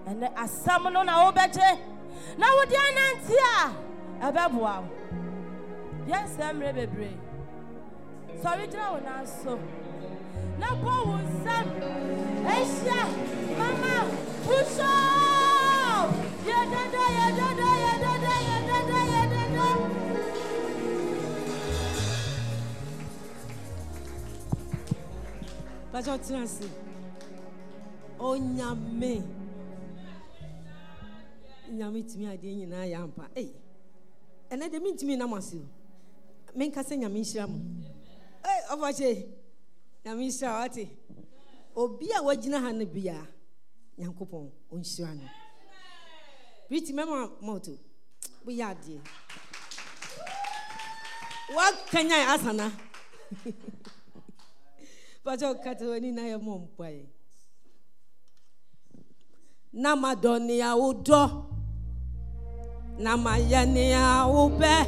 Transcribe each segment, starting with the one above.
and the asamono na obeche na wodi anantia ebeboa yes emre bebre sorry jina wona so na bo wonsam esha mama pusho yedada Bajo Transi. Oh, Nyame. Nyame to me, I didn't know Yampa. Eh, and I didn't mean to me, Namasu. Men can say Yamisham. Eh, Ovache Yamisha, Obia, what Jina Hanabia, Yankopon, Unshirano. Pretty Mama Moto. We are dear. What can I ask, Anna? Bajo Catoni na ya mompae. Na Madonia udo. Na Mayania ube.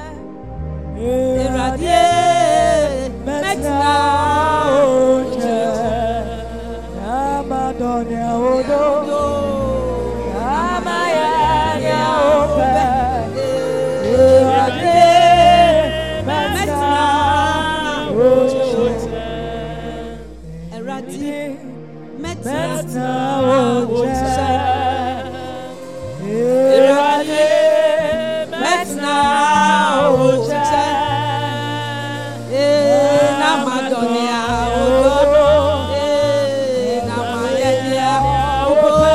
Eradie metna oje. Na Madonia udo. Na Mayania ube. Eradie metna oje. Metna oje, Irani metna oje, na Madonia odo, na Mayania odo,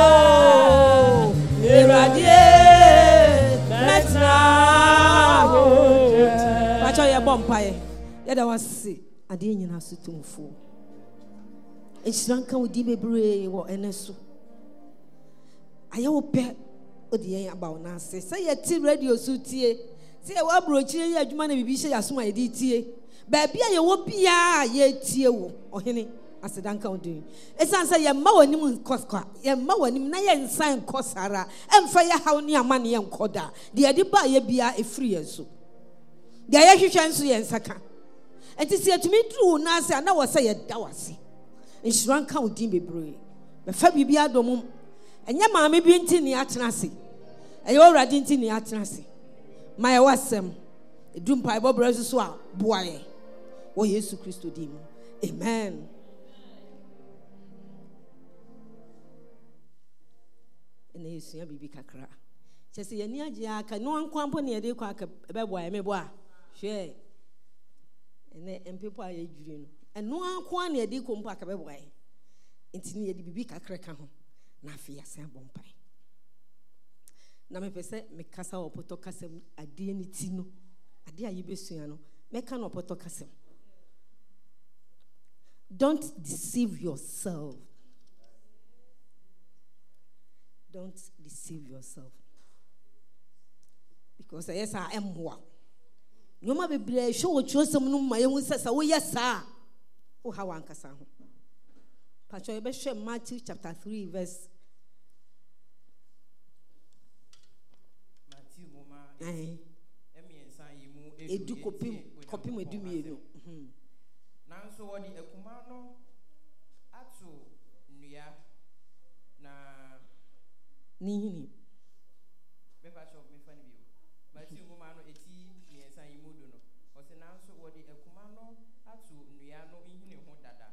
Irani metna oje. Pacho ye bompaye, ye da wasi ade nyina sutumfo. Ensranka odi bebre wo eneso aye wo pe odi yen about na se say ye radio so tie say wo abrochire ye adwuma na bibi hye yaso ma ye di tie ba bia ye wo bia ye tie wo ohene asedanka odi esan say ye ma wanim nkoska ye ma wanim na ye nsan nkosara emfa ye haw ne amane ye nkoda de ye ba ye bia efiri ye so de ye hwehwe nso ye nsaka enti se atumi dru na se na wo say ye da wase Insuran ka odin bebre be fa bibia domum enye maame bi ntini atena se eye orade ntini atena se my wasem edum pai bobro so a boaye wo Yesu Kristo dim amen. Ene Yesu ya bibi kakra chese ye ni age aka no ankwampo ne ye de kwa aka be boaye me boa hwe ene empepo aye dwure no eno anko na edi kompo akabe boy entini edi bibi kakreka ho na afia se bompai na me pese me kasa opoto kasem ade ni ti no ade aye besua no me ka no opoto kasem. Don't deceive yourself. Don't deceive yourself, because yes I am wa nyoma bebre hwe wo twosem no ma ye hu sesa wo yesa o ha wan kasa ho pacho ye be hwe Matthew chapter 3 verse Matthew moma emiensa yimu edu kopim edumienu nanso wo di akuma no atu nnua na nihini be pacho me fa ni bio Matthew moma no eti miensa yimu do no o se nanso wo di akuma no atu nnua no nhini ho dada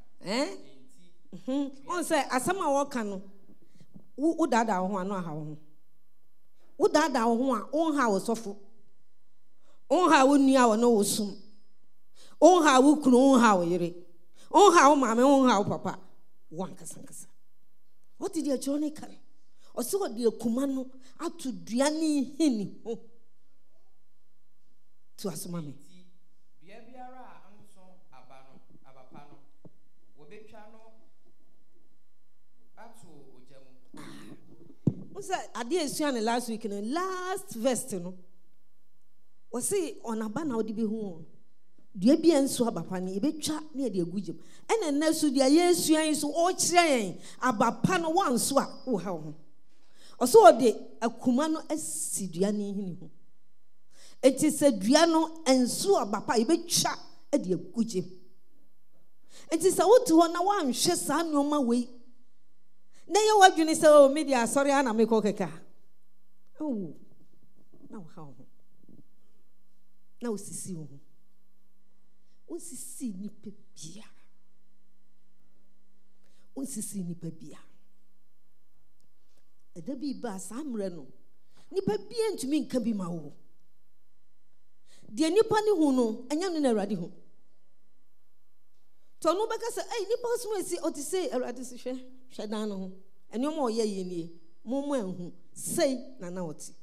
on say asama wo ka no wo dada ho ano aha ho wo dada ho a on ha wo sofo on ha wo nua wo no wo sum on ha wo kunu on ha wo yire on ha wo maame on ha wo papa wan kasankasa what did your journey kan o se wo de akuma no atu duane hini ho to asoma me bia biara anso abano abapano wo betwa no atu ojamu Usa ade esuane last week no last verse no o se onaba na odi be hu dua bia nso abapa ne ebetwa na de agugem ene na so dia yesuan so o kire yen abapa no wanso a wo ha ho o so ode akuma no asi dua ne hini ho enti se dua no enso abapa ebetwa de agugem enti se wotu ho na wanhwe sa nneoma wei na ye wadwene sɛ o media sorry ana me kɔ keka oh na how na osisi wo osisi ni pebia osisi ni pebia eda bi ba samre no ni pebia ntumi nka bi ma wo de nipa ni hu no anya no na Awurade hu to no beka say nipa so esi o ti say Awurade se hwe dan no ho ene mo ye ye nie mo mo anhu sei na na oti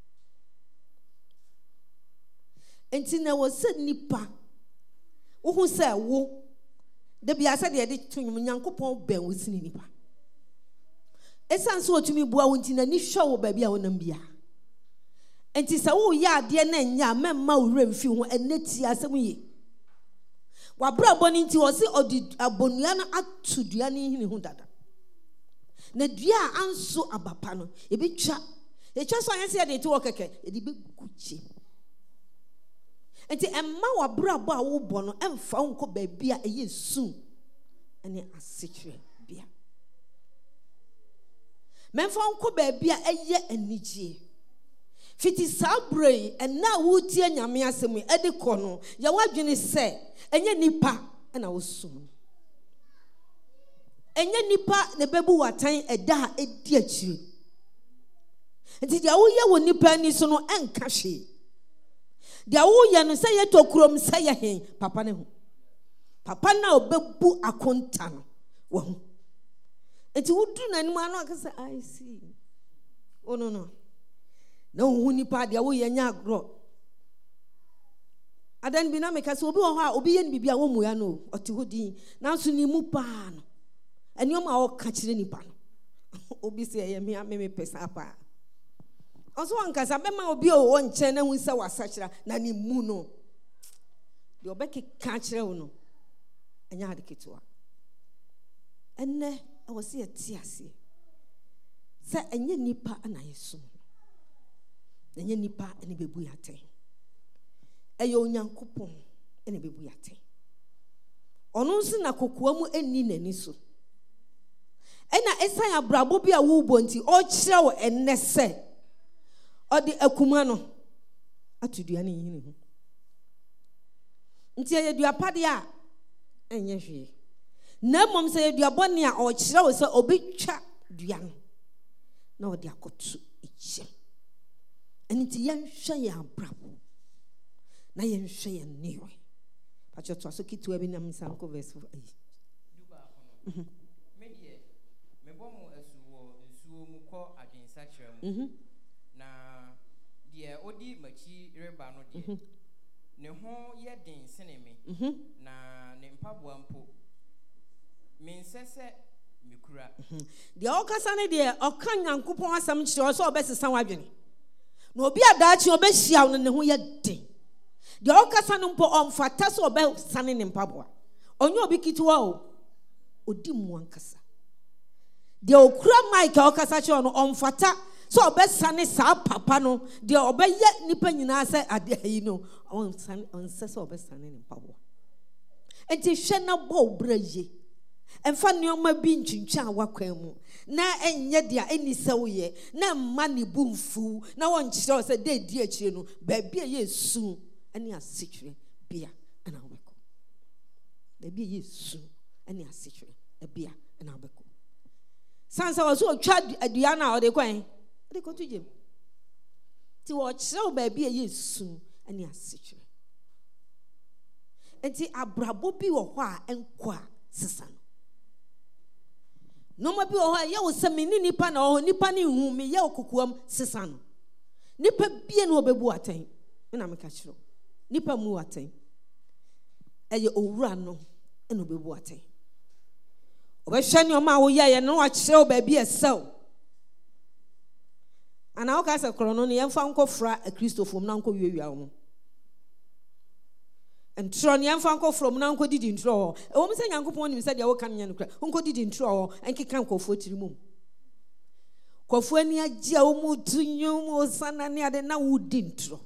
enti na wo se nipa wo hu say wo de bia se de tunum Nyankopɔn ben wo sini nipa esan so otumi bua wo nti na ni hwe wo ba bia wo nam bia enti se wo ya ade na nya memma wo remfi ho eneti asem ye wabra boni nti wo se odi abonua na atu dua ne hini hu dada na dua anso abapa no ebetwa so anya se de ti wo keke edi be guche enti emma wabra bo a wo bo no emfa nko ba bia eye su ene asekre bia memfa nko ba bia eye anigye fiti sabre enna wo tie nyame asem edi kɔ no ya wadwene se enye nipa na wo sum enye nipa ne bebu watan eda edi akire nti dia wo ye wo nipa ni so no enka hwe dia wo ye no se ye tokurom se ye hen papa ne ho papa na obebu akonta no wo ho nti wudu nanim anu akasa I see oh no na hu nipa dia wo ye nya agro adan bi na meka se obi wo ho a obi ye bibia wo mu ya no oti hodi na so ni mu pa no eniom a wo ka kire nipa no obi se ye me pesa pa oso ankasa be ma obi o wo nche na hu se wasakira na ni mu no de obeki ka kire wo no enya ade ketua enne wo se ti ase se enye nipa na yesu enye nipa ene bebu yate eyo Nyankopɔn ene bebu yate ono nsi na kokoa mu eni nani so ena esan abrabo bi a wo bonti o kire wo enne se odi akuma no atudua ne yini ho nti ye dua pade a enye hwe na mom se ye dua bone a o kire wo se obetwa dua no na odi akoto eche enti yen hwe ya abrabo na yen hwe ye niwe pacho to so kitu abi na msanko verse 8 duba kono me die me bomo asuwo nsuo mu ko adwensa kire mu na die odi machi reba no die ne ho ye den sene me na ne mpaboa mpo me nsese mikura die okasa ne die oka Nyankopɔn asam kire so obesesa wadwene na obi adaachi obehia wo ne ho ye den die okasa no mpo omfata so obesane ne mpaboa onye obi kitwa o odi mu ankasa die okura mic okasa kire no omfata so obesane sa papa no die obeye nipa nyina se ade ayi no onse so obesane ne mpaboa enti hwe na bo braye emfa neoma bi ntwintwa awakwan mu na enye dia eni sewye na mma ne bumfu na wonkyerɛ sɛ de di akire no ba bia yesu ani asekire bia ana wobeko ba bia yesu ani asekire bia ana wobeko sansa wo so twa adua na ode kwan ade ko tujem ti wo kyerɛ ba bia yesu ani asekire enti abrabo bi wo hɔ a enko a sesa no ma bi wo hɔ ye wo se me ni nipa na wo nipa ni hu me ye okokuam sesa no nipa bie no obebu atan na me ka kyerɛ nipa mu atan eye owura no na obebu atan obehwɛ ne o ma wo ye no wa kyerɛ o ba bi esew ana o ka se kro no ne yemfa nkofra a Kristofom na nko wiewia wo ntro ne yemfa nkofrom na nko didi ntro ho e wo mse Nyankopɔn nim se de wo kan nya no kra nko didi ntro ho enkeka nkofo tirimum kofo ani agye wo mu tunyum o sana ne ade na wo di ntro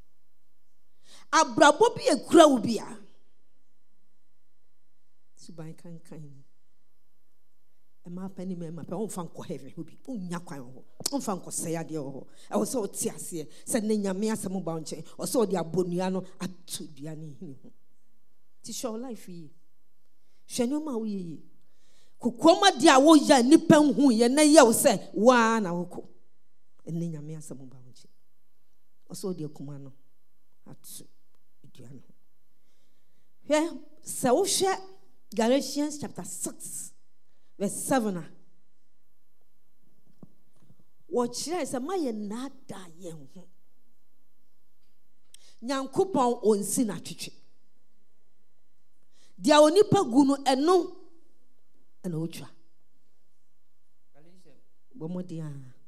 abrabo bi ekura wo bia suban kan ma penny me ma pe on fan ko heaven hobi unya kwan ho on fan ko say ade ho e wo so ti ase se ne nyame asem ba nche o so de abonua no atu dua ne hini ho ti show life yi hwenyo ma wo yi kokoma de a wo ya nipa hu ye na ye wo se wa na wo ko ne nyame asem ba nche o so de kuma no atu dua no he se wo hwe Galatians chapter 6 verse 7. Watch here is a my nada yen ho. Nyankopon onsi na twetwe. Dia onipa gu no eno na otwa. Galatians. Bomodia.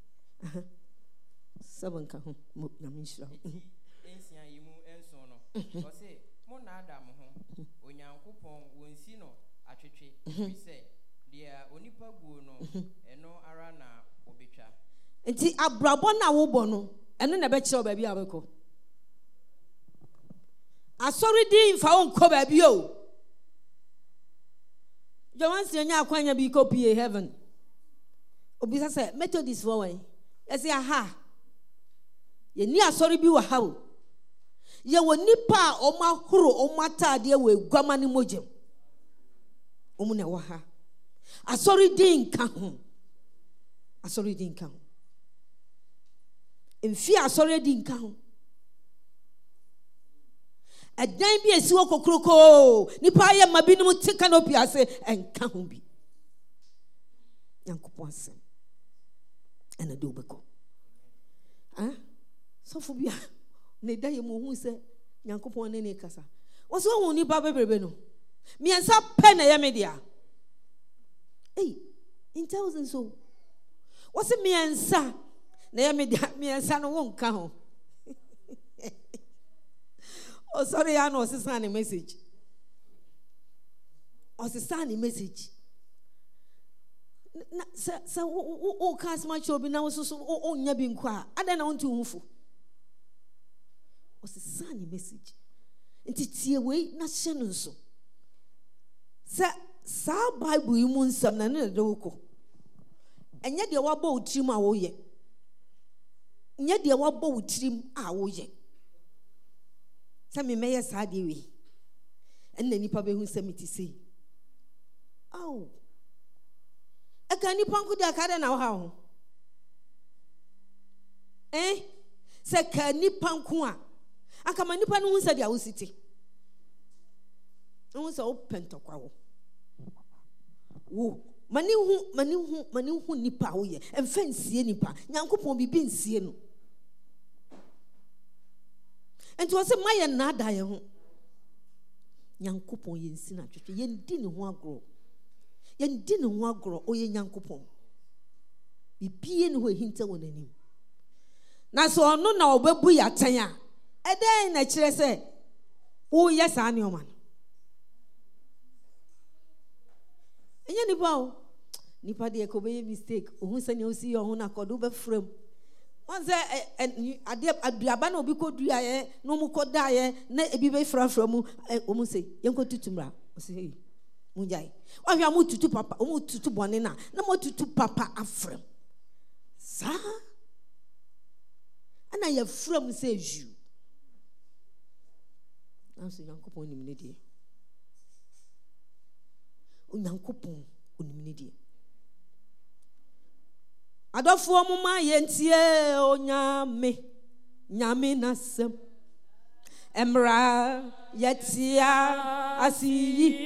7 ka ho na minshira. Ensia yimu enso no. O se mo na adam ho. Onyankopon wonsi no atwetwe. We say dia onipa gu no eno ara na obetwa. Enti abrabo na wo bo no eno na be kire ba bia abeko. Asori din fa won ko ba bi o. Jowansi anya akwanya bi ko pie heaven. Obi say Methodist for way. Yes aha. Ye ni asori bi wa ha o. Ye woni pa o ma horo o mata de we guama ni mojem. Omu na wa ha. Asori din ka ho. Asori din ka ho. Mfi asori din ka ho. Adan bi esi wo kokroko nipa ye mabinum te canopy ase enka ho bi. Yankopon asem. Ena de obeko. So for bia ne da ye mo hu se Yankopon ne kasa. Wo so hu nipa bebrebe no. Miensa pe na ye media. In thousands so. What's a miensa? Na ye media miensa no won ka ho. Oh, sorry, I know it's a message. Or it's a message. So, oh, cast my job now, so, oh, Yabin Qua. I don't want to move. Was a sunny message. And it's a way, not shannon so. Sa Bible, you moon some and a local. And yet, you are both trim our ye. Yet, you are both trim our ye. Some may sad way. And then you probably who send me to say, oh, a canny punk with a car now how? Say canny punkua. I come a nipan who said your city. I was open to quaw. Woo, mani who nipa ye, and fancy nipa, Yanko won't be being seen. And to us a my nada yon. Yankupon yen sinatri, yen didn't want grow. Yen didn't want grow, or yen yankupon. Be peeing who hinter on him. Now so no now babu ya tanya. A day in a chair say, oh yes, I know man. And yen bow. Nipa de kobe mistake, who send you see your own akoduba frame. Once a dear Abiabano Biko Dria, no more could die, ne a be from almost say, Yanko Tutumra, say, Munjai. Why you are moved to Papa, moved to Bonina, no more to Papa Afrem. Sir? And I have from says you. I'm saying, Uncle Pony Minidi. Uncle Pon, Unimidi. Adofo muma yentie onyame nyame nasem emra yetia asiyi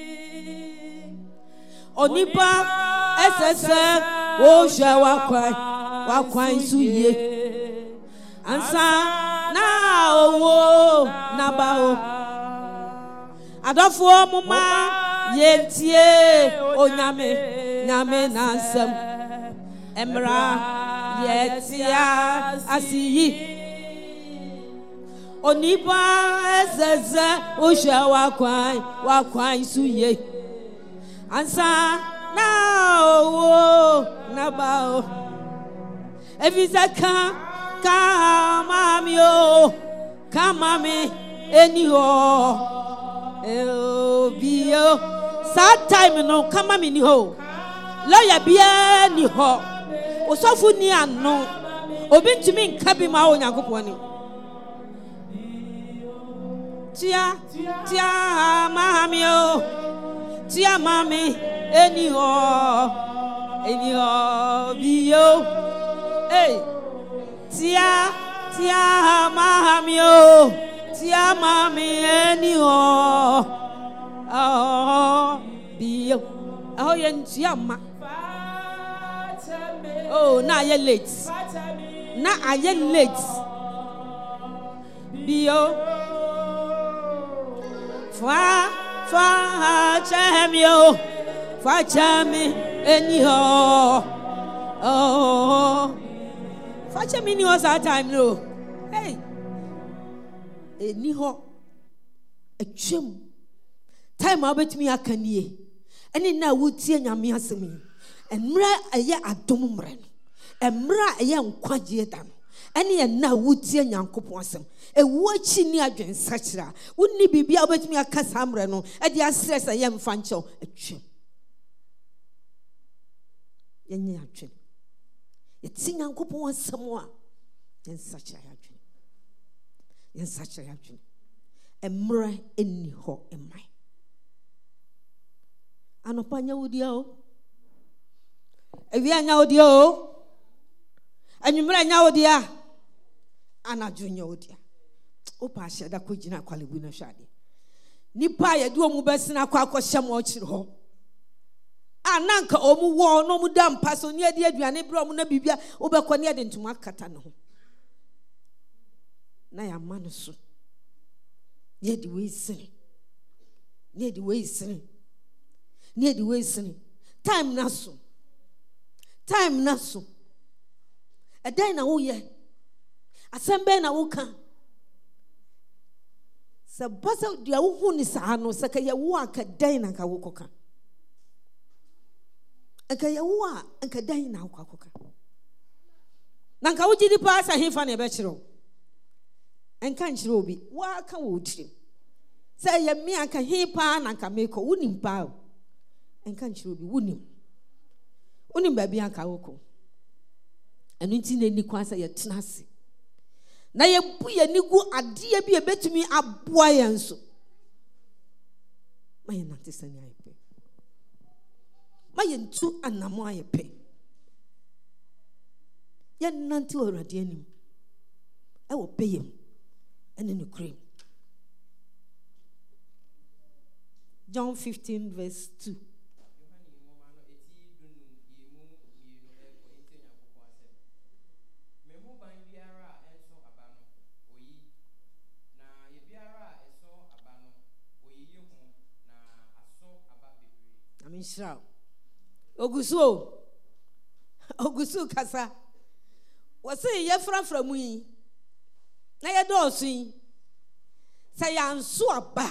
onipa esese o hwe wakwan suye ansa na owo na bawo adofo muma yentie onyame nyame nasem Emra yetia asiyi onipa ezeze osha wakwan suye ansa na owo na bao evizaka kamami o kamami eniho bio sad time no kamami ni ho lawyer bia ni ho osofu ni ano obi ntumi nka bi ma onyankopon ni tia mahamio tia mami eni ho biyo hey tia mahamio tia mami eni ho biyo yen tia ma oh na ye late biyo fa chamio fa chami anyhow fa chami ni was that time no hey anyhow atwam time abetumi akanie ene na wutie nyame asemi emra eye adom mre no emra eye nkwaje da no ene ye na wutie nyankopon asem ewu achi ni adwensa kira wonni bibia obetumi akasa amre no e dia stress ye mfa nchew atwem yenye atwem yeti nyankopon asem a yensa kira atwem emra eni ho emai anopanya wudia o ewi anya wudia o anwumra anya wudia anajunya wudia opa ahye da kogina kwalebu na hwade nipa ye de omu besina kwa akɔhyɛ mo ɔkyire hɔ ananka omu wo no mu da mpa so ne ade aduane bro mu na bibia wobɛkɔ ne ade ntoma akata ne ho na ya ma no so ne de we sini time na so ɛdan na wo ye asɛmbe na wo ka sɛ basa dia wo hu ni saa no sɛ ka ye wo aka dan na ka wo koka aka ye wo a aka dan na wo koka na ka wo gidi pa sa hefa na ebe kyerɛ enka nkyerɛ obi wa aka wo tiri sɛ ye me aka hepa na ka me ko wonim pa enka nkyerɛ obi wonim ba bi aka wo ko enu nti na ni kwa sɛ ye tena ase na ye bu ye ni gu ade bi ebetumi aboa ye nso ma ye nante sani ayepe ma ye ntu anamo ayepe ye nante orade anim e wo peyem ene ne cream John 15 verse 2 Amishra Ogusu kasa wose ye frafra mu yi na ye do so yi say yanso aba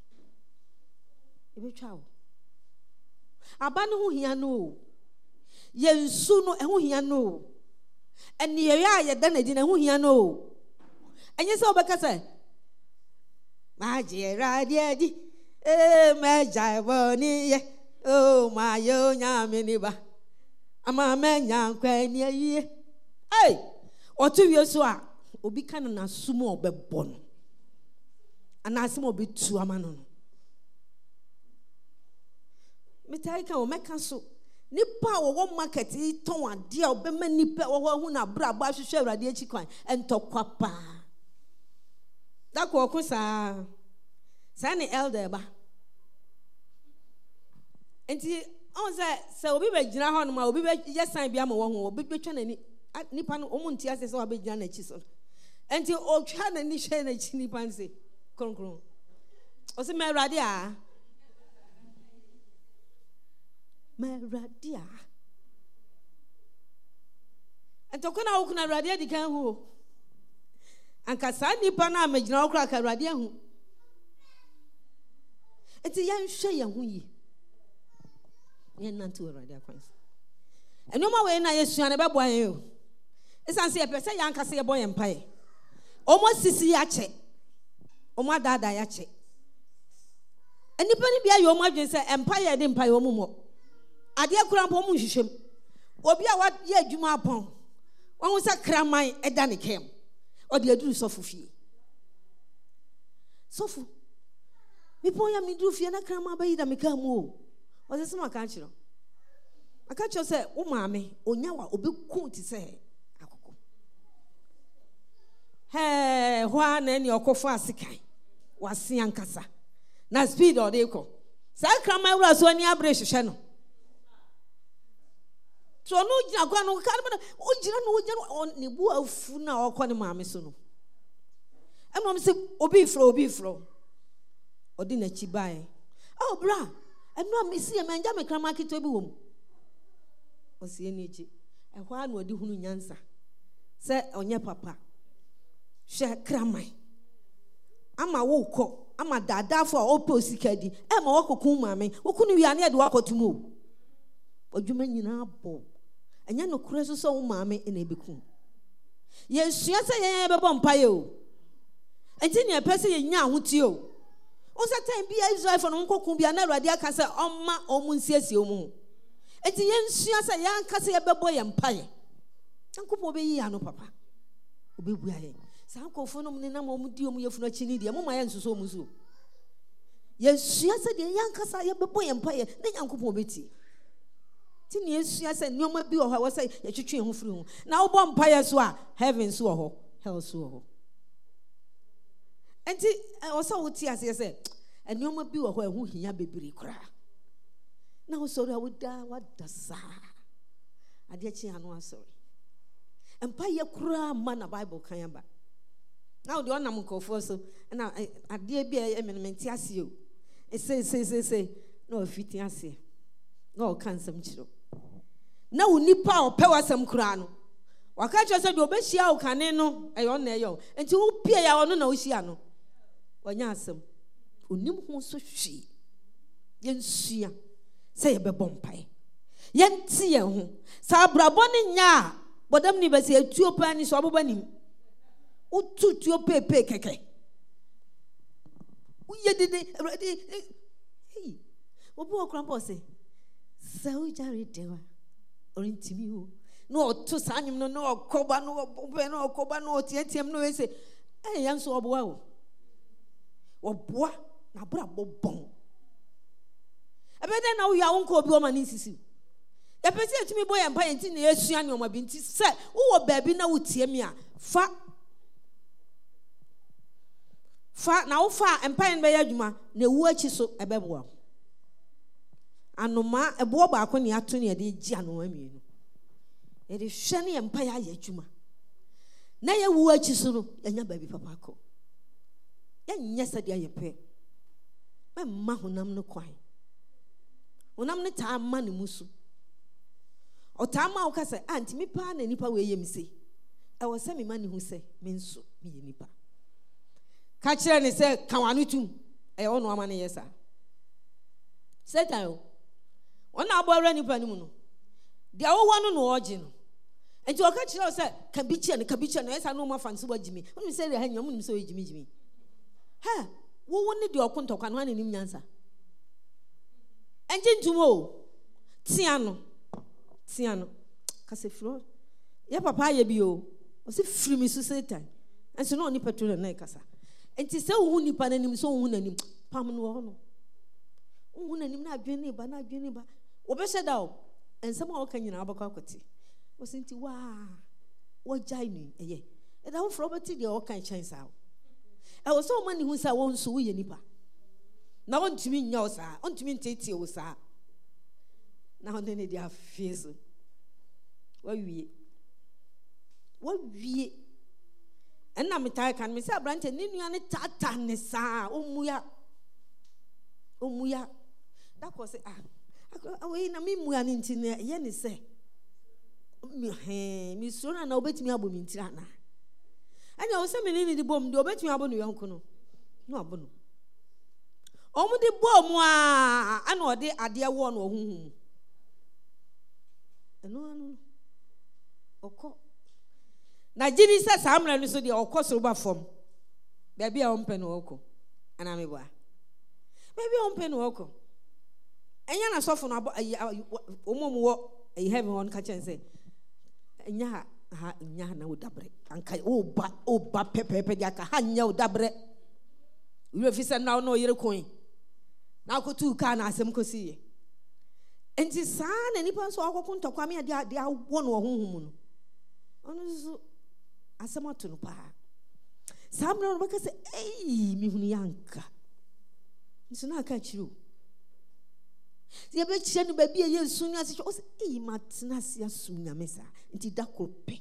ebetwa wo aba no ho hia no ye nsu no ho hia no ene ye ya ye da na di na ho hia no enye se obeka say ma je radio di me jaibo ni ye oh my yo nyame ni ba ama me nyankwa ni ayi hey otu wie so a obi kan na sumo obebɔ no ana asem obi tu ama no metai kan o meka so nipa wo market ton ade a obema nipa wo hu na bra ba hwehwe awrade achi kwan entokwa pa da ko ko sa ni elder ba enti on say obi be gina ho no ma obi be yesan bia ma wo ho obi be twa nani nipa no omunti ase se obi gina na chi so enti o twa nani hwe na chi nipa nse kronkron o se me awrade a entokona wo kuna awrade di kan ho anka sa nipa na ma gina okra ka awrade hu enti yan hwe ye ho yi yen nantu awrade akwanse enoma we na yesu ane bebo ayen o esanse ye pese yan kase ye boye mpae omo sisi ya che omo dada ya che enipa ni bia ye omo adwen se empae de mpae omo mo adeɛ kura mpɔ mu nhyehyɛm obi a wayɛ adwuma apɔn wɔn sɛ kraman ɛda ne kɛm ɔde aduru sɔfo fie sɔfo mepɔn ya meduru fie na kraman bɛyi da meka mu o ɔsɛ sɛ maka kyerɛ aka kyerɛ sɛ wo maame onya wa obɛku te sɛ akoko hɔ a na ɛne ɔkɔfo asekan wase ankasa na speed ɔde kɔ saa kraman wura so ani abere hyehyɛ no so no gyina kwa no ka no ogyina no ne bu afu na ɔkɔ ne maame so no ɛmom sɛ obi frɔ ɔde n'akyi bae bra ɛno a mesi yɛ manja me krama ketewa bi wɔ mu ɔsie ne akyi ɛhɔ a na ɔde hunu nyansa sɛ ɔnyɛ papa hwɛ kraman ama wokɔ ama daadaafo a ɔpɛ osika di ɛma wɔkɔko maame wokunu wia ne ɛde wakɔtom o ɔdwuma nyinaa bɔ ɛnyɛ no kura so sɛ wo maame na ɛbɛku yɛsua sɛ yɛn bɛbɔ mpaeɛ o ɛnti ne ɛpɛ sɛ yɛnya ahotie o wo sɛ time bi Israel fo no nkɔko bia na Awurade aka sɛ ɔma ɔmo nsiesie wo mu ɛnti yɛnsua sɛ yɛanka sɛ yɛbɛbɔ yɛn mpaeɛ Nyankopɔn bɛyi ano papa obɛbua yɛn saa nkɔfo no ne nam ɔmo di ɔmo yɛfunu akyi ne deɛ moma yɛ nsoso ɔmo so yɛsua sɛ deɛ yɛanka sɛ yɛbɛbɔ yɛn mpaeɛ ne Nyankopɔn bɛtie ti ne yɛsua sɛ nneɛma bi wɔ hɔ a wɔsɛ yɛtwetwe yɛn ho firi ho na wobɔ mpaeɛ so a heaven so wɔ hɔ hell so wɔ hɔ enti ɔsɛ wotie aseɛ sɛ nneɛma bi wɔ hɔ a ɛho hia bebree koraa na wosɔre a wada saa adeɛ kye ano asɔre mpaeɛ koraa ma na Bible kan aba na wode ɔnam nkɔfoɔ so na adeɛ bi a ɛmenementi aseɛ o ɛsɛ na ɔfiti aseɛ na ɔka nsɛm kyerɛ na wo nipa a ɔpɛ w'asɛm koraa no waka kyerɛ sɛ deɛ ɔbɛhyia wo kane no ɛyɛ ɔna ɛyɛ o nti wopie a ɔno na wohyia no wɔnyɛ asɛm onim ho so hwee yɛnsua sɛ yɛbɛbɔ mpae yɛnte yɛn ho sɛ abrabɔ ne nya a bɔdam ne bɛsɛ atuo paa ni so ɔbɛbɔ nim wotu tuo peepee kɛkɛ woyɛ dede Awurade obi wɔ kora mpɔ sɛ sɛ wogyare dewa ɔrentimi o na ɔto saa nwom no na ɔkɔba na ɔbɛ na ɔkɔba na ɔteɛteɛm na ɔyɛ sɛ yɛn nso ɔboa o wɔboa na abrabɔ bɔn ɛbɛdɛ na woyɛ a wonkɔ obi ɔma ne nsisi yɛpɛ sɛ yɛtumi bɔ yɛn mpa yɛn nti na yɛsua nneɔma bi nti sɛ wowɔ baabi na wotie mi a fa na wofa a mpa yɛn bɛyɛ adwuma na ewu akyi so ɛbɛboa anoma ɛboɔ baako ne ato ne yɛde gye anoma mmienu yɛde hwɛ ne yɛn mpa yɛ ayɛ adwuma na yɛwu akyi so no yɛnya baabi papa kɔ yɛnyɛ sɛdeɛ yɛpɛ mɛmma honam no kwan honam no taa ma ne mu so ɔtaa ma wo ka sɛ nti me paa na nipa wɔ yɛ me se ɛwɔ sɛ me ma ne hu sɛ me nso meyɛ nipa ka kyerɛ ne sɛ ka wano tum ɛyɛ ɔno ama ne yɛ saa Satan o ɔna abɔ awura nipa no mu no deɛ wowɔ no na ɔgye no nti ɔka kyerɛ wo sɛ ka bi kyɛ no ɛsa no ɔma fa nso wagyimi wonim sɛ deɛ ha nyina wonim sɛ ɔyɛ ha wowo ne deɛ ɔko ntɔkwa no ha n'anim nyansa ɛngye ntom o tea no kasɛ firi yɛ papa ayɛ bi o ɔsɛ firi me so Satan ɛnso na ɔne patro na ɛkasa nti sɛ wohu nipa n'anim sɛ wohu n'anim pam no wɔ hɔ no wohu n'anim na adwene ne ba wɔbɛhyɛ da o ɛnsɛm a wɔka nyinaa wobɛkɔ akɔte wɔsɛ nti wɔgyae no ɛyɛ ɛda wofrɛ wobɛte deɛ wɔka nkyɛn saa ɛwɔ sɛ woma ne hu sɛ wo nso woyɛ nipa na wɔntumi nyɛ wo saa ɔntumi nteetie wo saa na ɔne ne de afie so wawie ɛnna metaa ka no me sɛ aberante ne nua ne taataa ne saa ɔmmuya da kɔ sɛ wei na memmua no nti no ɛyɛ ne sɛ mesuro no ana wobɛtumi abɔ me ntiri anaa ɛnea wo sɛ mene ne de bɔ mu deɛ wobɛtumi abɔ no yɔnko no na wabɔ no ɔmo de bɔɔ mu a ana ɔde adeɛ wɔ no ɔhohom mu ɛno ɔkɔ na gyidi sɛ saa mmerɛ no so deɛ ɔkɔ soro ba fam baabi a ɔmpɛ no ɔkɔ anaa meboa baabi a ɔmpɛ no ɔkɔ enya na sofo no omomo e heaven on ka chen say enya ha nya na odabre anka oba pepepe dia ka ha nya odabre we fi say now no yere koin na ko tu ka na asem ko siye enti sa na nipa so akoko ntokwa me dia wo no honhum no ono so asem ato no pa samra no baka say mi hunu yanka nso na aka chiro se be chire no ba bia yesu nya se o se matna se asum nya mesa nti da kope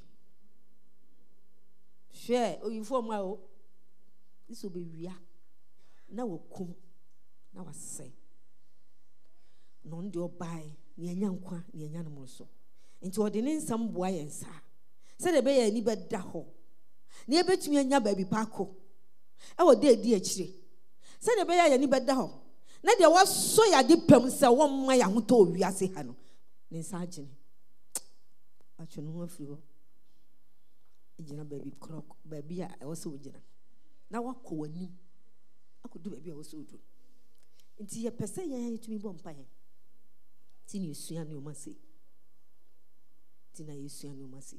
hwe oyifo ma o iso be wia na wokum na wase no ndi obai ne anya nkwa ne anya no so nti ode ne nsam boa yensa se de be ya ni be da ho ne e betumi anya ba bi pako e wo de di akire se de be ya ni be da ho na de waso ya de pam se wo mma ya hoto owiase ha no ne nsa agene acho no afiri ho ejina baby clock baby a wo se ogina na wakọ wani akodu baby a wo se odu nti ye pese yan yetumi bọ mpa he ti ne esua ne o mase ti na esua ne o mase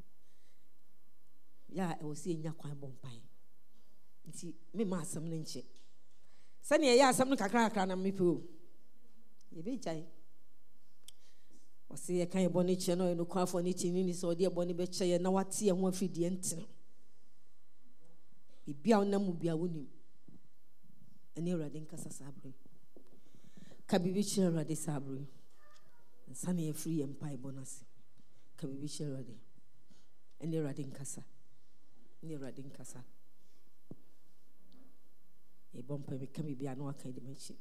ya e wo se nya kwan bọ mpa he nti me ma asam ne nche sani ya asam no kakra na me pe o ye be jai o se ye kan ye boni che no no kwa fo ni chi ni so de boni be che ye na wate ye ho afidie ntene bibia onam bia wonim ene urade nkasa sabre ka bibi che urade sabre sani ye free empire bonus ka bibi che urade ene urade nkasa ene urade nkasa e bompa me ka bibia no aka de machi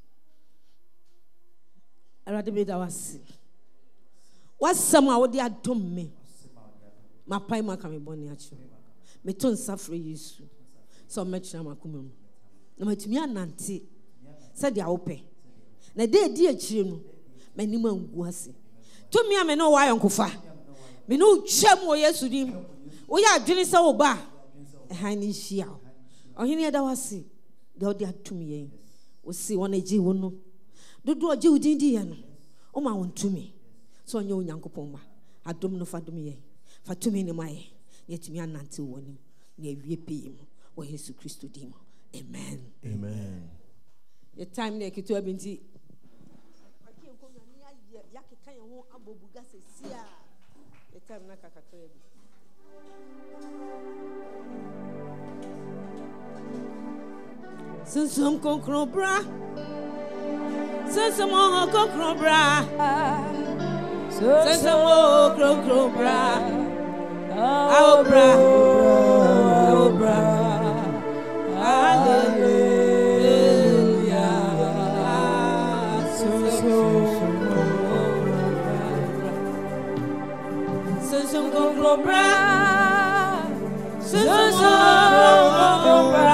urade be da wasi wasama wo de adom me mapai maka me boni acho me ton safre yesu so metra makumem na matumi anante se de awope na de di akire no manim angu ase to me ame no wa yonkofa me no twam wo yesu dim wo ya adwene se wo ba han ni hia ohene ya da wase de odi atum yen wo si wona agi wo no dodo agi udin di ye no o ma wontumi so onye onyankopon ma adom no fa dom ye fa tumi ne maye yetumi anante wonim na awie peyim wo Yesu Kristo dim amen the time na kitu abinti akenko na ni aye yakeka ye ho abobuga sesia the time na kakakra bi Sunsum konkro bra Sunsum konkro bra Sunsum konkro bra Au bra Hallelujah Sunsum konkro bra Sunsum konkro bra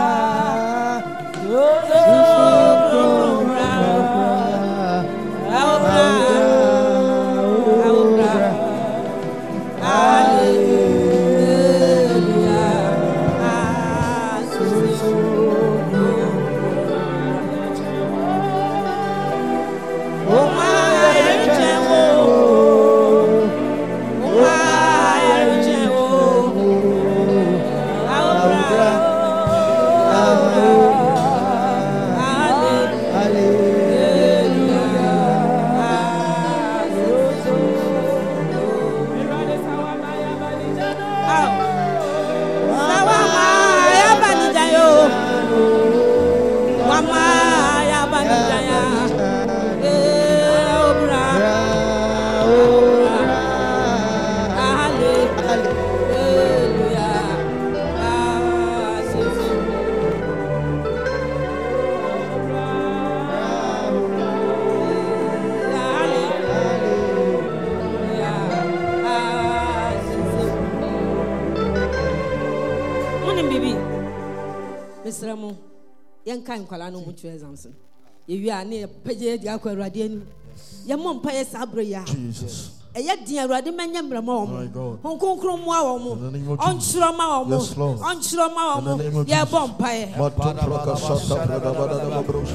Yankan kwala no mutu exams ye wi ane peje di akwa urade ani ye mom pa ye sabre ya Jesus ɛyɛ din awurade mɛnyɛ mbrɛma wɔ My mo God. honkonkron mu wɔ mo In the name of ɔnkyerɛ ma wɔ mo Yes, Lord. ɔnkyerɛ ma wɔ In the name mo of yɛbɔ Jesus. mpaeɛ Mato prakashata pradabadaba bros.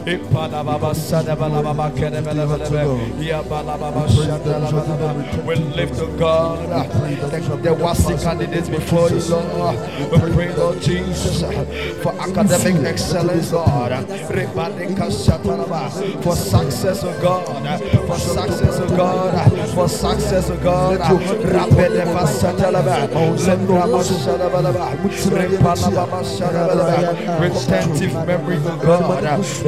We lift to God the WASI candidates before you, Lord. We pray, Lord Jesus, for academic excellence, Lord. For success, of God. For success, of God. For success, of God. Retentive memory, of God.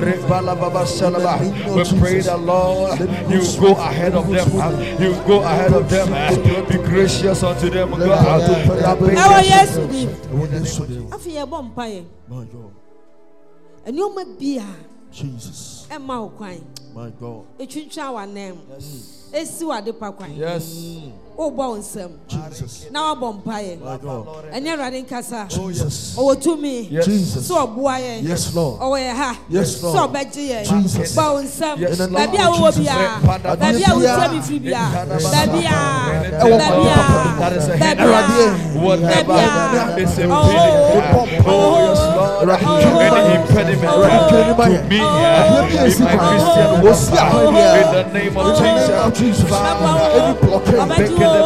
We pray that, Lord, you go ahead of them. You go ahead of them. Be gracious unto them, God. ɛwɔ yesu din Ɛwɔ Yesu din. afei yɛbɔ mpaeɛ My God. nneɛma bia Jesus. ɛma wo kwan My God. ɛtwintwan w'anan mu ɛsi w'ade pa kwan Yes. wobɔ wo nsɛm Jesus. na wabɔ mpaeɛ My God. ɛne awurade nkasa Oh yes. ɔwɔ tumi Yes. Jesus. sɛ ɔboa yɛn Yes, Lord. ɔwɔ yɛ ha Yes, Lord. sɛ ɔbɛgye yɛn Jesus. bɔ wo nsɛm Yes, Lord. baabi a wowɔ biara baabi a wotia bi firi biara baabi a baabi a Whatever is impeding, oh yes, Lord, any impediment to me in my Christian walk, in the name of Jesus, Any blockade. in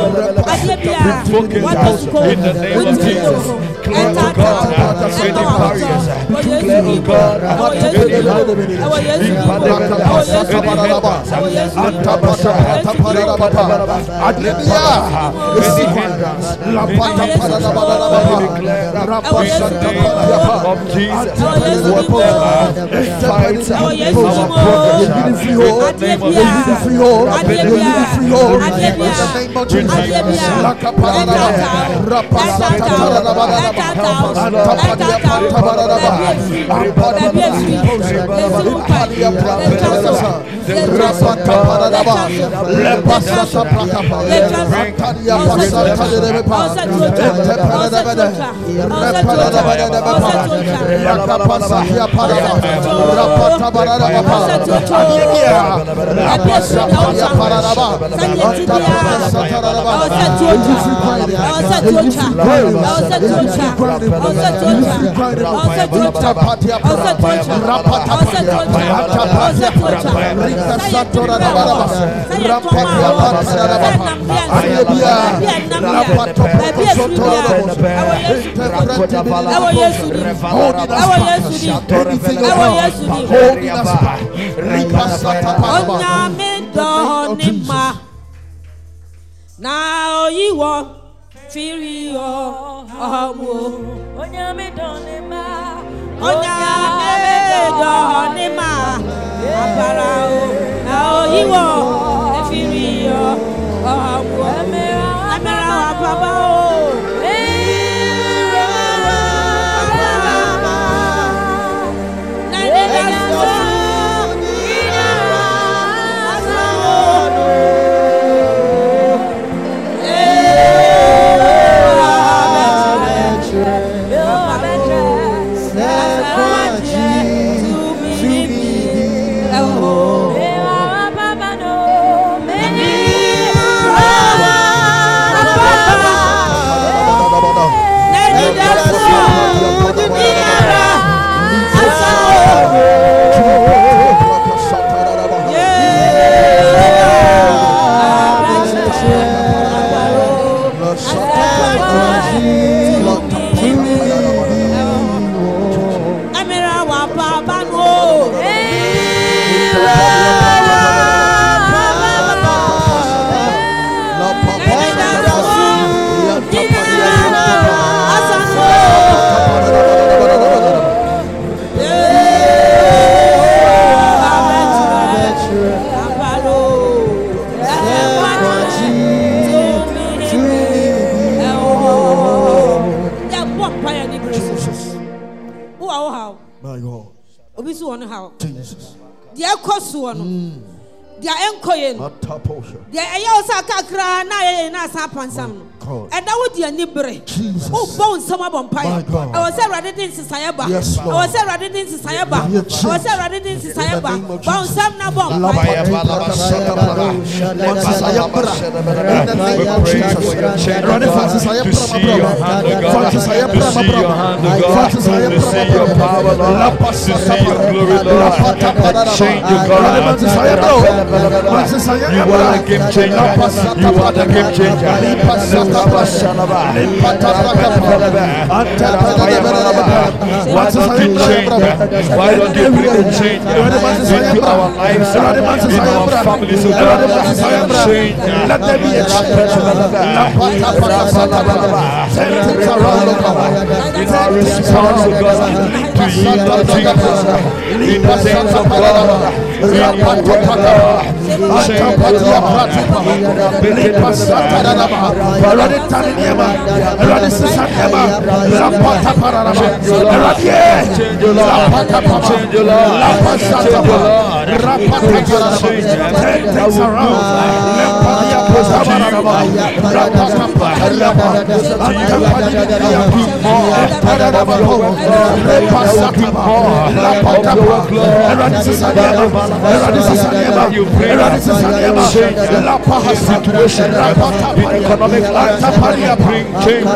the name of Jesus, clear, oh God, any barriers, clear, oh God, now you want feel your Onyame donema. Abarao, now you want feel your Dia enkoye no. Dia eya osa kakra na ye na sa pansam no. And that would be a nibre. Oh, bones, some of Empire. I was ready in Sayaba. I was ready in Sayaba. I was ready in Sayaba. Bones, some now bomb. Why don't you change? Why don't you bring a change into our lives, in our families? So God, change. Let there be a change. In our response, to God, to yield to Jesus. In the things of God, we are economic life, bring change.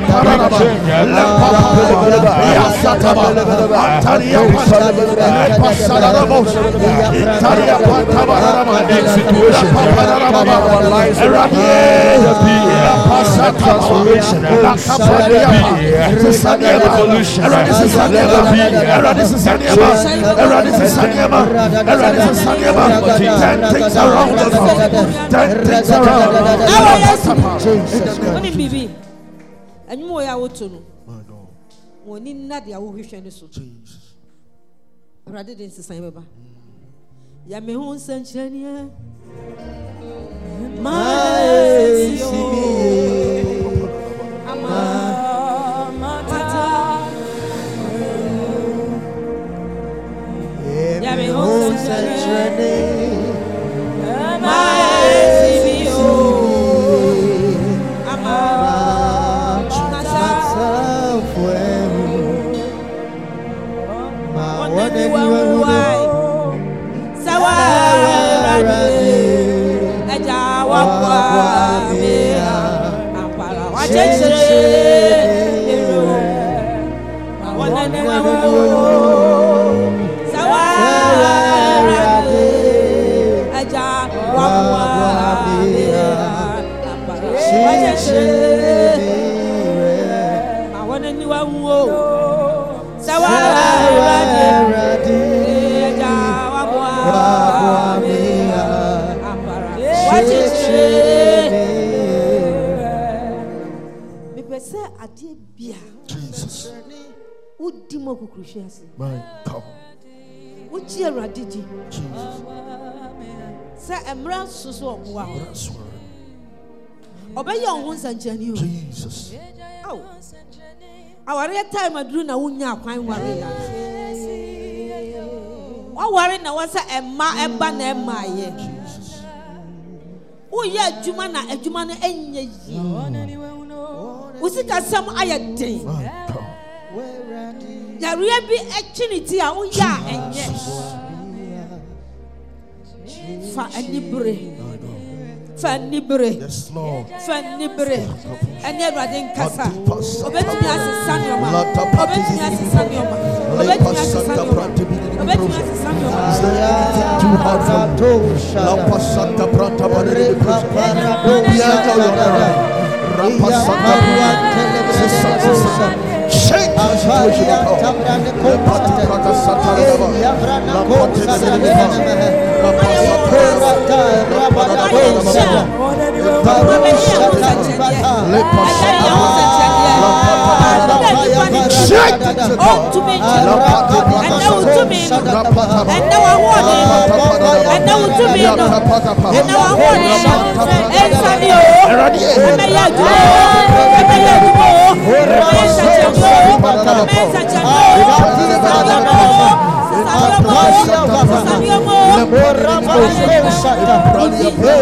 And you are to know. When in Nadia, we wish and so rather than Sayaba. Yamehon Sanchania. My God. What year did you? Sir, I'm round so wow. Obey your own son, Jesus. Oh, our real time I drew na unya quite worry. What worry now was a ma and ban and my ye. Oh, yeah, Jumana, a Jumana, and ye. Was it as some iron day? There will be activity, oh, yeah, and yes. For a libre. Yes, Lord. And never didn't cast. Obey me as a son, your mother. Obey me as a son, your mother. Obey me as a son, your mother. Obey me as a son, your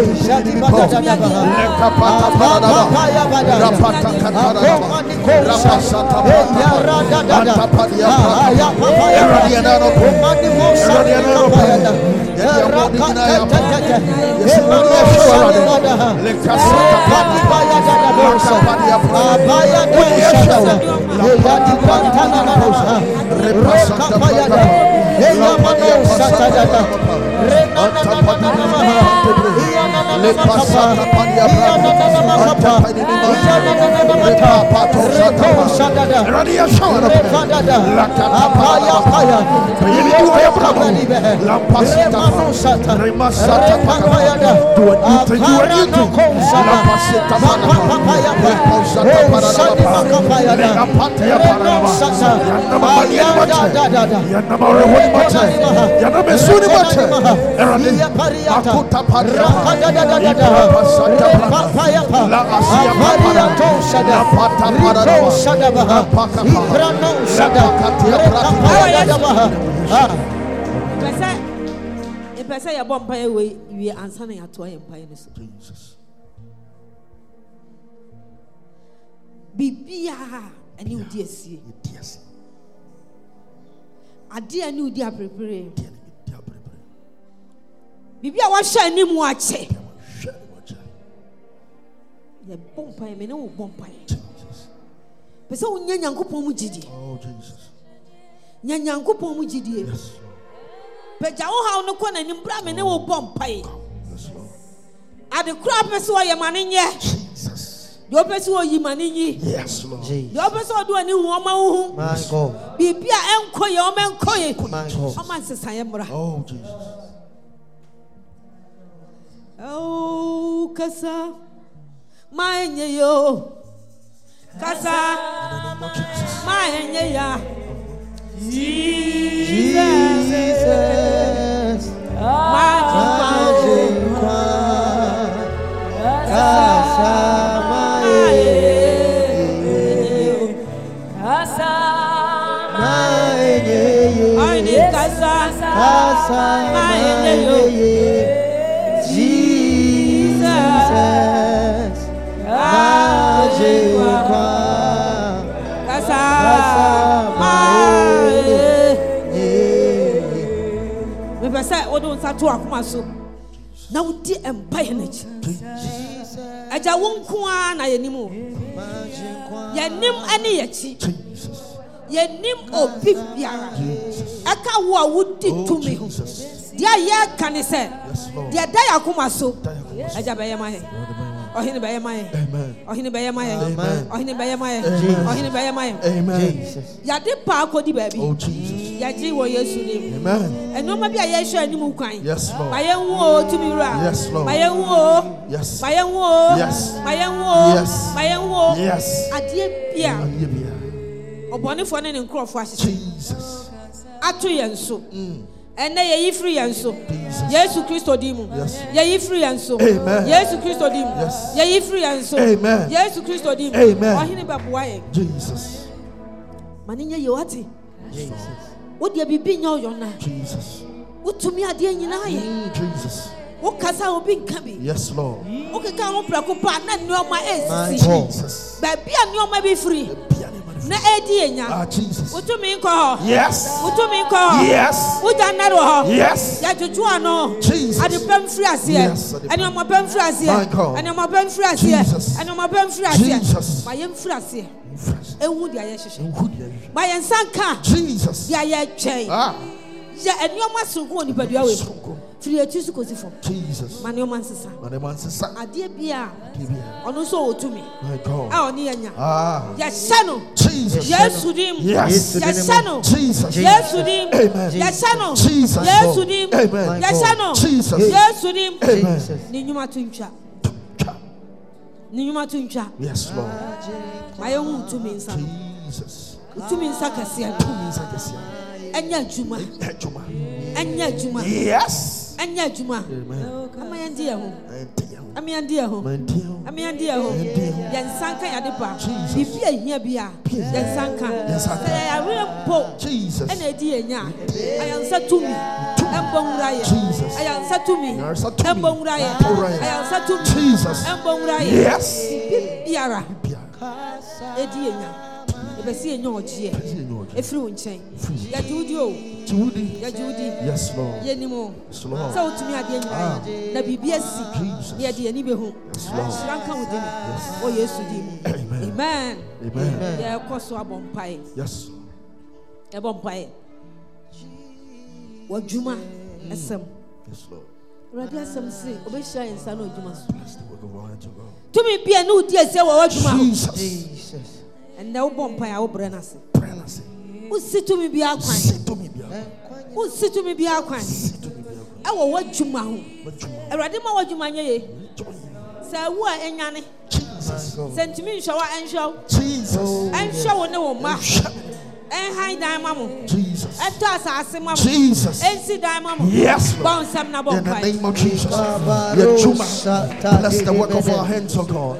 Bibia and you dear see. I dear new dear prepare. Bibia was shining watch. The bompire, me no bompire. But so Nyanko Pomujidi. Oh, Jesus. Nyanko Pomujidi. But how no corner in Bram and no bompire. At the crop, so I am manning yet. Jesus. Your person, you manning. Yes, Lord. Your person do a new woman. My God. Bibia and Koyo man Koy. My God. A man says I am. Oh, Jesus. Oh, Kasa. My yo. Kasa. My ya. Jesus. Magic. Kasa. Now, dear empire, Aja won't kwa na yenimu. Yenim ani yachi. Yenim obi biara. Aka wo wudi to me. Dia ye kan say. Dia da yakoma so. Aja be yema he. Ohini be yema he. Ohini be yema he. Ohini be yema he. Ohini be yema he. Amen. Ya de pa akodi baby. Oh, Jesus. Ya ji wo Yesu ni. Amen. Eno ma bia ye hwe animu kwan. Yes, Lord. Mayenwo to me ra. Yes, Lord. Mayenwo. Yes. Mayenwo. Yes. Mayenwo. Yes. Mayenwo. Yes. Adie bia. Hallelujah. Obonefo ne nkrofo ahye. Jesus. Ato yenso. Ene ye free yenso. Yesu Kristo dimu. Yes. Ye free yenso. Amen. Yesu Kristo dimu. Yes. Ye free yenso. Amen. Yesu Kristo dimu. Amen. Ohini baboa ye. Jesus. Maninya ye wati. Jesus. Wodi bibi nya oyona. Jesus. Utumi ade nyina ye. Jesus. Wokasa obi nkabi. Yes, Lord. Okeka ho prako pa na nneoma esi. Jesus. Ba bia nneoma be free. Na edi enya. Ah, Jesus. Utumi nko ho. Yes. Utumi nko ho. Yes. Uja naro ho. Yes. Ya juju ano. Jesus. Ade pem free ase. Yes. Ane oma pem free ase. My God. Ane oma pem free ase. Jesus. Ane oma pem free ase. Jesus. Ma yem free ase. Ewu dia ye hwehwe. Who did you? Ma yen sanka. Jesus. Dia ye twen. Ah. Ya enoma sunko onipadua we. Free etisu kosi fom. Jesus. Ma ne oma nsesa. Manemansa. Ade bia. Kibia. Ono so otumi. My God. A oni anya. Ah. Ya shano. Jesus. Yesu dim. Yes. Ya shano. Jesus. Yesu dim. Amen. Ya shano. Jesus. Yesu dim. Amen. Ya shano. Jesus. Yesu dim. Amen. Ni nyuma tuntwa. Ni nyuma tuntwa. Yes, Lord. Maye hu tumi nsa. Jesus. Tumi nsa kase. Tumi nsa. Anya adwuma. Ejuma. Anya adwuma. Yes. Anya adwuma. Amen. Ama yandi ya ho. Amen. Ama yandi ya ho. Ama yandi ya ho. Yansanka ya depa. Bibi ahia bia. Yansanka. Ya rempo. Jesus. Ena edi enya. Ayansa tumi. Jesus. Ayansa to me. Ayansa to me. Embonguraye. Ayansa to me. Jesus. Embonguraye. Yes. Biara. Edienya. Ebesi enyo ogie. Efri wonchen. Ya judi o. Judi. Ya judi. Yes, Lord. Yenimo. Yes, Lord. So utumi ade nyina. Na bibia si. Na de ani behu. Yes, Lord. Ranka wo demi. O Yesu di mu. Amen. Amen. Ya koso abompai. Yes. Abompai. Wajuma esem. Yes, Lord. Ready asem say obehia ensa na ojuma so. Bless the work of our hands, O God. Tumi bia na udi ese wo wajuma. Jesus. And now bompai a wo brenase. Prenase. Usi tumi bia kwan. Sit to me, bia. Usi tumi bia kwan. Sit to me, bia. E wo wajuma ho. Wajuma. Erade ma wajuma nye ye. Say wo a enyane. Jesus. Sentimi nhwa enhwa. Jesus. Enhwa wo ne wo ma. Enhai dan mamu. Jesus. Eto asase mamu. Jesus. Ensi dan mamu. Yes, Lord. Bounsam na In the bompai. name of Jesus. Yajuma. Bless the work of our hands, O God.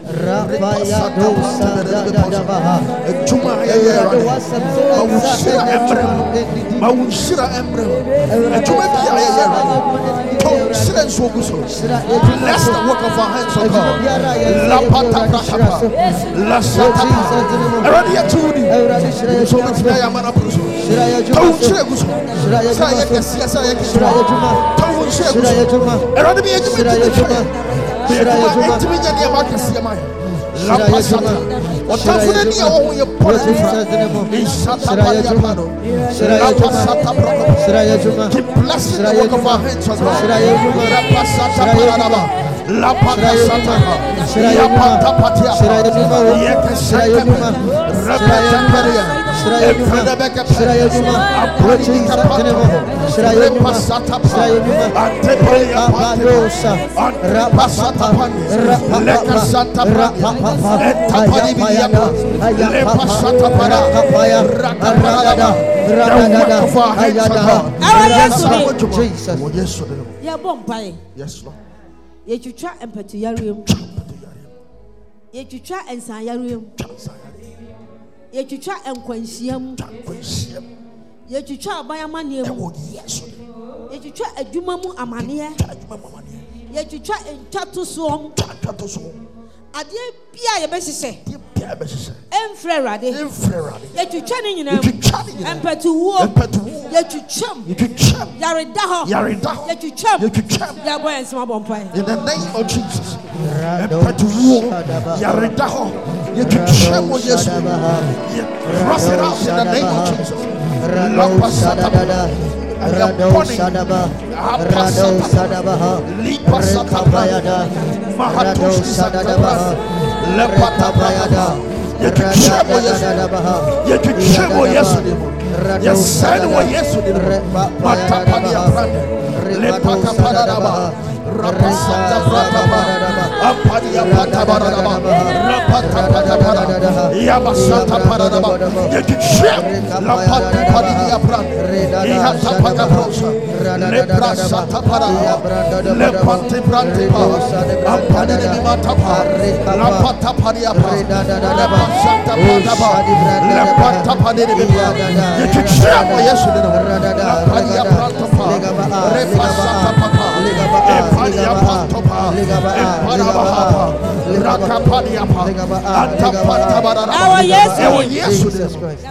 Juma ya Mawushira emre. Mawushira emre. Juma ya ya. Bless the work of our hands, O God. La pata prashapa. La sata. Eradi atuni. So much I am an approach. Don't share good. Say yes, yes, I can. Don't share good. Eradi be educated. Be educated. Be educated. La pasata. What happened here? Oh, you put it. Shata pariapano. La pasata brother. Keep blessing the work of our hands, O God. La pasata paranaba. La pasata. La pata patia. Yekesayema. Rebecca Maria. Rebecca Maria. Approaching Yes, Lord. Yetwitwa empatu yarem. Yetwitwa ensan yarem. Yetwitwa enkwanhyiam. Yetwitwa abayamaniam. Yetwitwa adwuma mu amane. Yetwitwa entwatosom. Ade bia ye behyehyɛ. Emfrɛ Awurade. Yetwitwa ne nyinam. Empatu wo. Yetwitwam. Yareda ho. Yetwitwam. Yabo ensem abompai. In the name of Jesus. Empatu wo. Yareda ho. Yetwitwam wo Yesu. Cross it out in the name of Jesus. Lapa satapa. Rado Sadaba, Rado Sadabaha, Lipa Satapayada, Mahato Sadabaha, Lepata Payada, Radadabaha, Yetuchemo yesterday, yes, son, yesterday, Matapania, Lepata Paradaba, Rapasata Prataba, Apadia Patabaraba, Rapata Patabaraba, Yamasata Paradaba, Yetuchem, Lapata Padia Pran, Ihata Pataprosa, Leprasata Paraba, Lepante Prantipa, Apadini Matapa, Lapata Padia Pran, Santa Padaba, Lepata Padibia, Yetuchem yesterday, Lapadia Prantapa, Repasata Papa, Epadia Pantopa, Eparabahapa, Rakapadiapa, Antapantabaraba. Yes, Christ.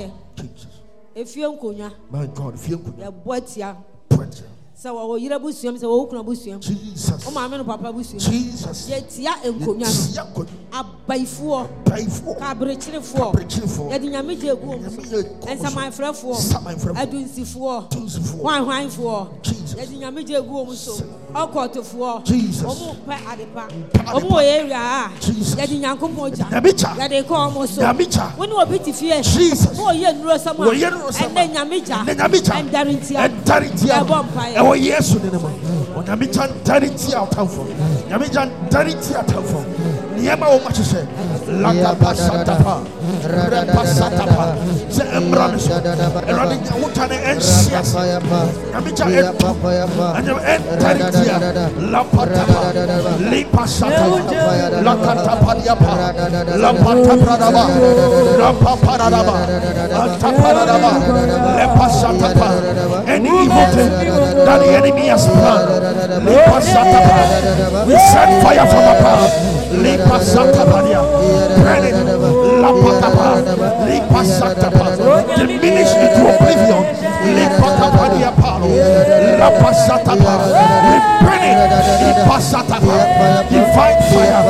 If you uncle, My God, if you ya boatia. could. So our Yerabusium, so Okuna Busium. Jesus. Oh, my man, Papa Busium. Jesus. Yet, ya and Konya. Up by 4. Pay for. Cabrichin 4. Yet in Yamija and some my friend 4. I do see 4. 1 wine 4. Yet in Yamija go so. All quarter 4. Jesus. Omo pa adepa. Omo area. Yet in Yanko Moja. That they call almost so. When you are pretty fear. Jesus. Oh, yeah, Rosama. And then Yamija. And Darintia. And Darintia. Oh, yes, Yamichan Darity out of Yamichan Darity out of Yama, what you say? Lakapasatapa, Repasatapa, the Embrace, running Utane and Sias, Yamicha and your Entaritia, Lapatapa, Lipasatapa, Lakatapadiapa, Lapatapadaba, Rapaparadaba, Antaparadaba, Lepasatapa, any evil thing that the enemy has planned. We send fire from above. Burn it. Diminish into oblivion. We burn it. Divine fire.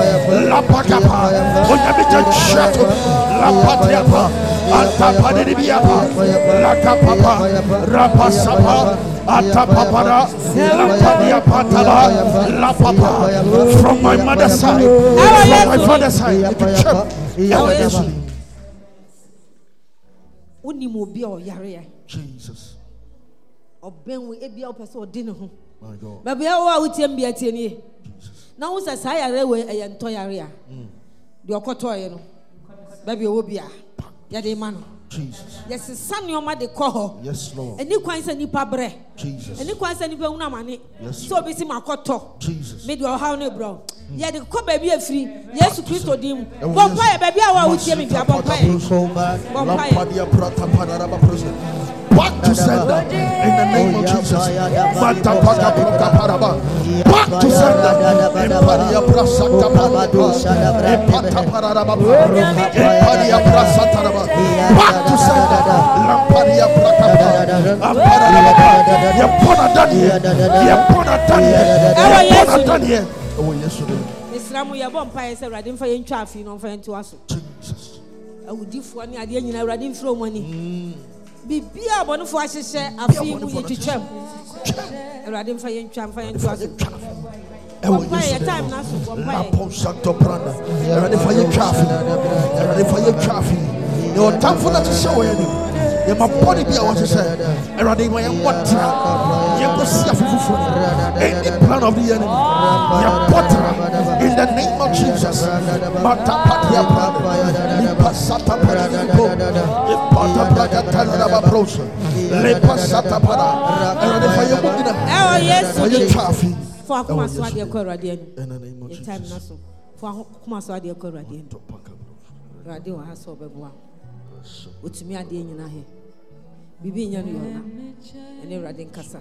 From my mother's side, from my father's side, Jesus. My God. Now, who's a sire away a toyaria? The Okotoyano. Baby Obia. Yademano. Jesus. Yes, son, your mother call. Yes, Lord. And you quite any pabre. Jesus. And you quite any money. Yes. So busy my koto. Jesus. Made your house, bro. Yeah, the co baby a free. Yes, Christo dim. Bompire, baby, I will tell me. Back to sender in the name of Jesus. Back to sender. Islam, we are bumpire, said, I didn't find traffic on fire to us. Jesus. I would do for any idea you never didn't throw money. Be a one for us, say, I feel you to champ. I didn't find champ for you to us. Bumpire, time now. Santo Prana. Ready for your traffic. Ready for your traffic. Your time for that to show you. My body be what you say. And ready my water. You go see any plan of the enemy. Your water in the name of Jesus. Matapatia Prana. Ipasata Prana. Ipata Braga Tanaba Prosa. Lepasata Para. And ready for your woman. Oh, yes, for your traffic. For Kumaswadi Koradian. In the name of Jesus. Time Nasso. For Kumaswadi Koradian. Radio has over one. Which me at the end in Bibi in Yana. And you're Radin Casa.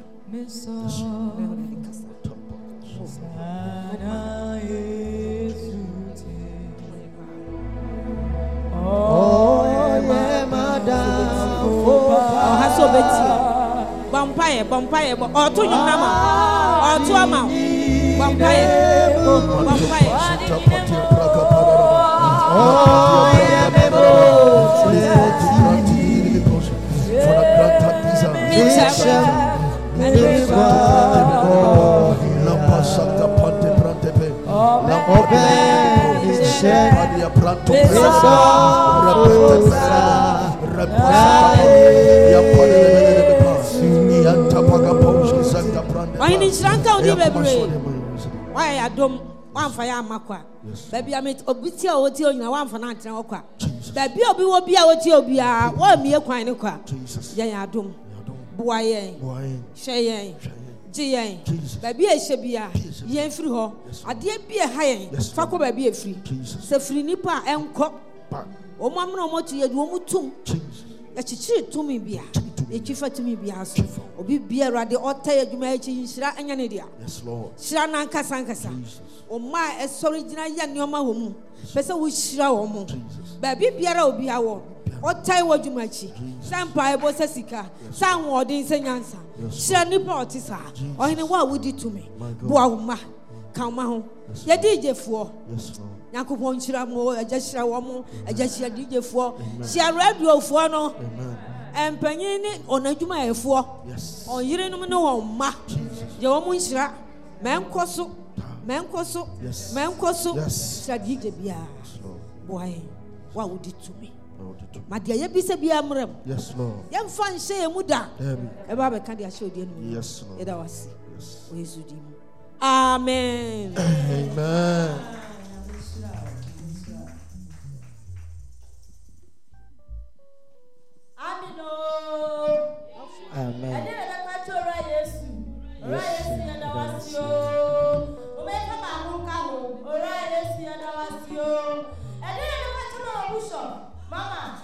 Oh, yeah, madam. Oh, has so Betty. Bumpire, or to your mama, or to a mouth. Bumpire. Oh, yeah, why I don't one fire makwa. Baby, I met Obitia or Tia, one for night. Baby, will be our Tiobia, or me a quine. Yea, dum. Boye, Cheyenne, G. Baby, I shall be a yen free ho. I dare be a high, Faco baby a free. Se free nipa and cock. O mamma no more to your woman. That you cheat to me, beer. A chief to me, be asked. Or be beer at the odd tire you may change Shira and Yanidia. Yes, Lord. Shana Casancasa. O my, a solid young woman. Pesa which Shira or more. Baby, beer will be our. What time would you match? Some Bible Sessica, some word in Senyansa. Shani Portisa, or anyone would it to me. Boama, come home. Ya DJ for. Yes, Lord. Yakupon Shiramo, a just Shawamo, a just DJ for. She a radio for no. And Panini on a Juma for. Yes. On Yirenum no ma. Yomunshra, Mancoso, Mancoso, said DJ Bia. Boy, what would it to me? My dear, be a biamram. Yes, Lord. Young fan say Muda. About Candy showed you. Yes, Lord. It was. Yes. Amen. Amen. Amen. Mama.